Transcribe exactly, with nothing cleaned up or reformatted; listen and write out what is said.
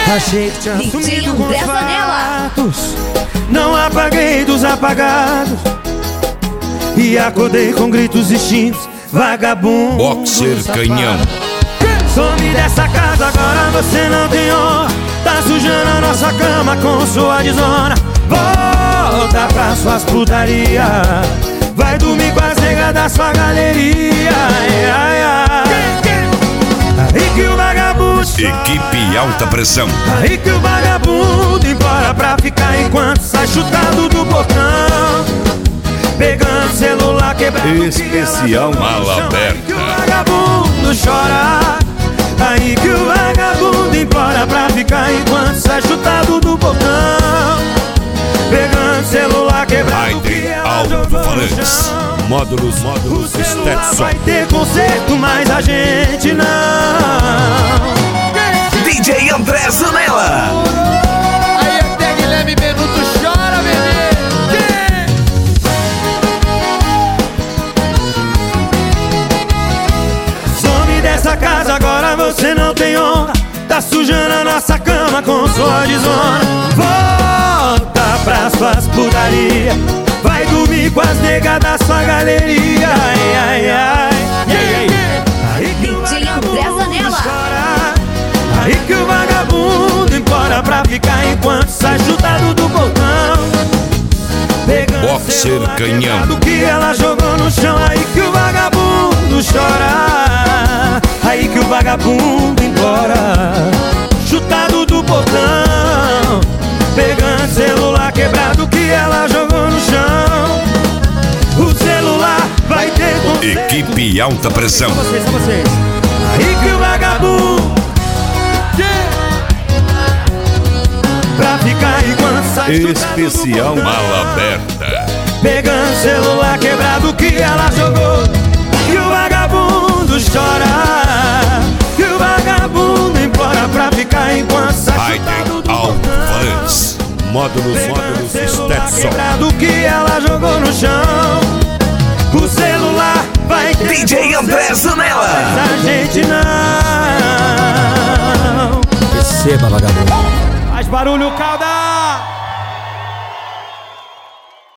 Achei que tinha D J sumido com os André Zanella. fatos. Não apaguei dos apagados e acordei com gritos extintos. Vagabundo, Boxer safado. Canhão. Some dessa casa, agora você não tem honra. Tá sujando a nossa cama com sua desonra. Volta pra suas putaria. Vai dormir com as negas da sua galeria. Ai, ai, ai. Aí que o vagabundo chora. Equipe Alta Pressão. Aí que o vagabundo implora pra ficar enquanto sai chutado do portão. Pegando celular, quebrando Especial Mala Aberta. Aí que o vagabundo chora. Aí que o vagabundo implora pra ficar enquanto sai chutado do portão. Pegando celular, quebrando o que ela jogou no Alto-falantes. chão. Módulos, módulos, O celular Stetson. vai ter conserto, mas a gente não. D J André Zanella. Aí até Guilherme Benuto chora, bebê. Some dessa casa, agora você não tem honra. Tá sujando a nossa cama com sua desonra. Volta pras suas putaria. Vai dormir com as negas da sua galeria. Ai, ai, ai. Aí que o D J André vagabundo Zanella. chora. Aí que o vagabundo implora pra ficar enquanto sai chutado do portão. Pegando Boxer celular, Canhão. quebrado que ela jogou no chão. Aí que o vagabundo chora. Aí que o vagabundo implora. Chutado do portão. Pegando celular quebrado que ela jogou no chão. O celular vai ter conserto. Equipe Alta Pressão. São vocês, são vocês. Aí que o vagabundo pra ficar enquanto sai Especial chutado do portão. Mala Aberta. Pegando celular quebrado que ela jogou. E o vagabundo chora. E o vagabundo implora pra ficar enquanto sai chutado do portão. Alto-falantes. Módulos, módulos, Pegando celular Stetson. quebrado que ela jogou no chão. O celular vai ter D J André Zanella. mas a gente não. Receba, vagabundo. Faz barulho, calda!